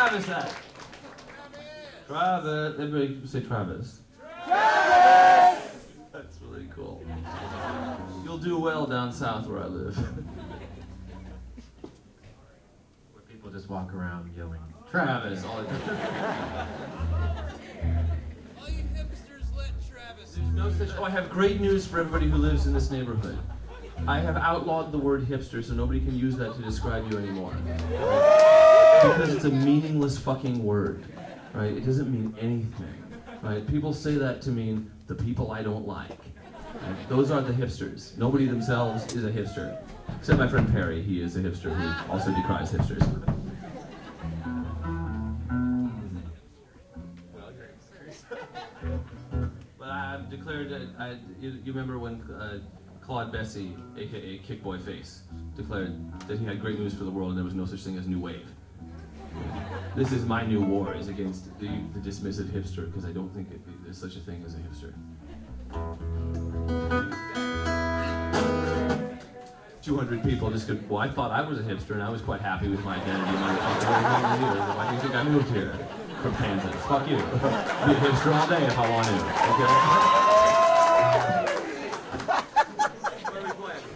Travis that? Travis. Everybody say Travis. Travis! That's really cool. You'll do well down south where I live. Where people just walk around yelling, Travis, all the time. All you hipsters let Travis. There's no such. Oh, I have great news for everybody who lives in this neighborhood. I have outlawed the word hipster, so nobody can use that to describe you anymore. Because it's a meaningless fucking word, right? It doesn't mean anything, right? People say that to mean the people I don't like. Right? Those are the hipsters. Nobody themselves is a hipster. Except my friend Perry, he is a hipster who also decries hipsters. But I've declared that, you remember when Claude Bessie, aka Kickboy Face, declared that he had great news for the world and there was no such thing as new wave. This is my new war, is against the dismissive hipster, because I don't think there's such a thing as a hipster. 200 people just could, well, I thought I was a hipster and I was quite happy with my identity. Why do you think I moved here from Kansas? Fuck you. Be a hipster all day if I want to, okay?